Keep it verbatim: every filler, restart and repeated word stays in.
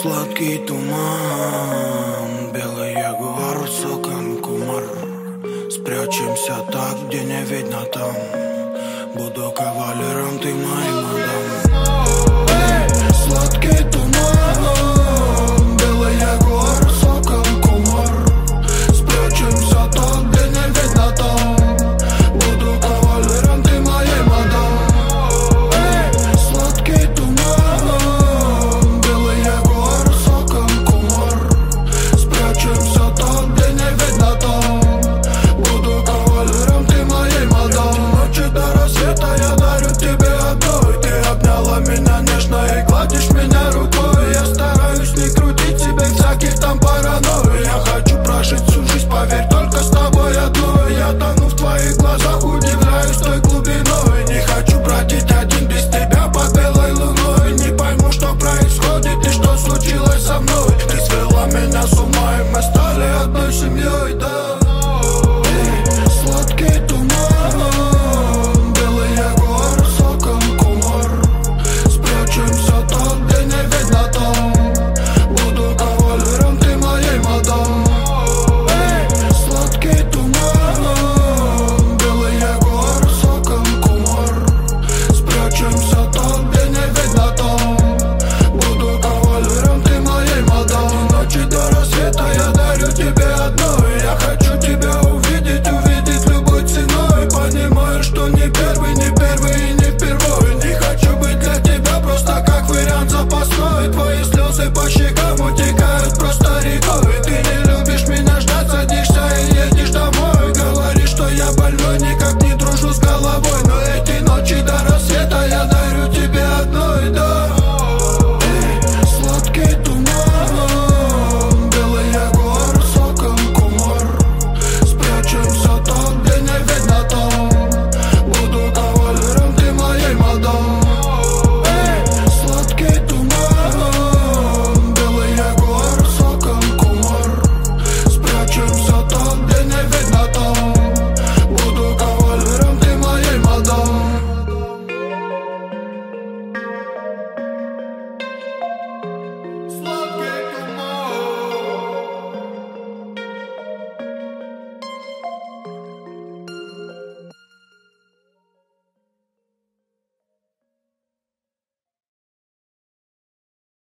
Сладкий туман, белый ягуар, соком кумар. Спрячемся так, где не видно там. Буду кавалером, ты моим мадам. Эй, сладкий туман, белый ягуар, соком кумар. Спрячемся так, где не видно там. Буду кавалером, ты моей мадам. Эй, сладкий туман, белый ягуар, соком кумар. Спрячемся так, где не видно там. Буду кавалером, ты моей мадам. Ночи до рассвета я дарю тебе одной. Ты обняла меня нежно и гладишь меня рукой. Я стараюсь не крутить себе всяких там паранойй. Я хочу прожить всю жизнь, поверь, только с тобой одной. Я тону в твоих глазах, удивляюсь той глубиной. Не хочу бродить один без тебя под белой луной. Не пойму, что происходит и что случилось со мной. Ты свела меня с ума, и мы стали одной семьей, да.